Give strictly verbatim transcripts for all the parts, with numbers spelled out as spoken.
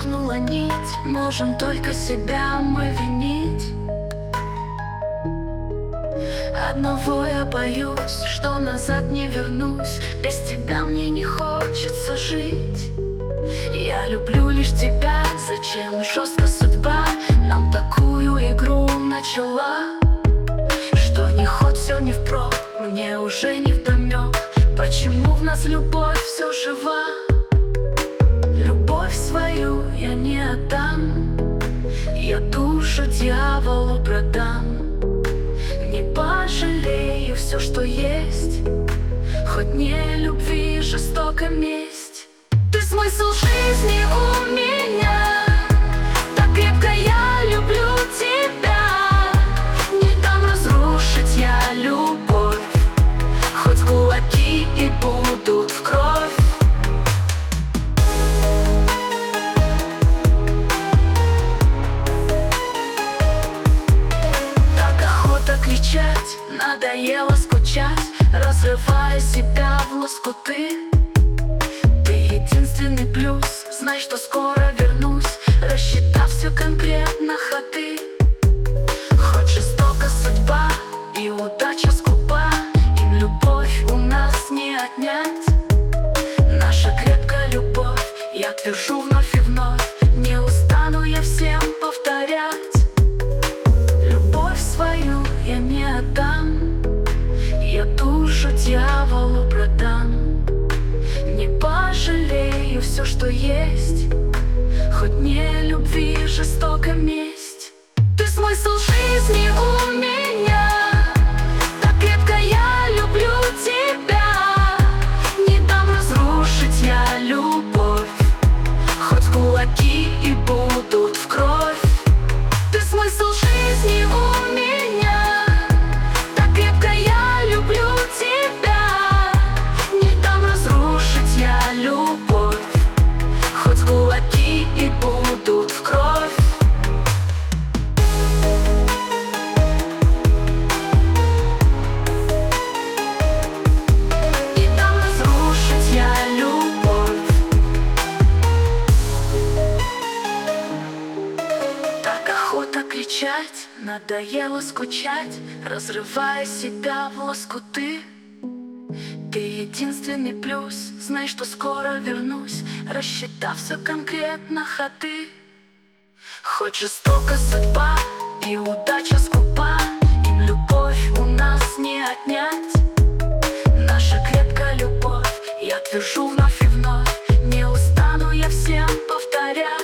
сомкнула нить, можем только себя мы винить. Одного я боюсь, что назад не вернусь. Без тебя мне не хочется жить. Я люблю лишь тебя, зачем жестко судьба нам такую игру начала? Что не хоть все не впрок, мне уже не вдомек, почему в нас любовь все жива. Любовь свою я не отдам, я душу дьяволу продам. Не пожалею все, что есть, хоть не любви, жестокая месть. Ты смысл жизни у меня, так крепко я люблю тебя. Не дам разрушить я любовь, хоть кулаки и будут в кровь. Так охота кричать, надоело скучать, разрывая себя в лоскуты. Ты единственный плюс, знай, что скоро вернусь, рассчитав все конкретно ходы. Хоть жестока судьба и удача скупа, им любовь у нас не отнять. Наша крепкая любовь, я твержу вновь и вновь, не устану я всем повторять. Любовь свою я не отдам, я душу дьяволу продам. Не пожалею все, что есть, хоть не любви, жестокая месть. Ты смысл жизни у меня, так крепко я люблю тебя. Не дам разрушить я любовь, хоть кулаки и будут в кровь. Ты смысл жизни у меня, так крепко я люблю тебя. Не дам разрушить я любовь, хоть кулаки и будут в кровь. Не дам разрушить я любовь. Так охота кричать, надоело скучать, разрывая себя в лоскуты. Ты единственный плюс, знай, что скоро вернусь, рассчитав все конкретно ходы. Хоть жестока судьба и удача скупа, им любовь у нас не отнять. Наша крепкая любовь, я твержу вновь и вновь, не устану я всем повторять.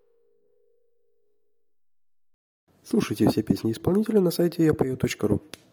Слушайте все песни исполнителя на сайте я пою точка ру.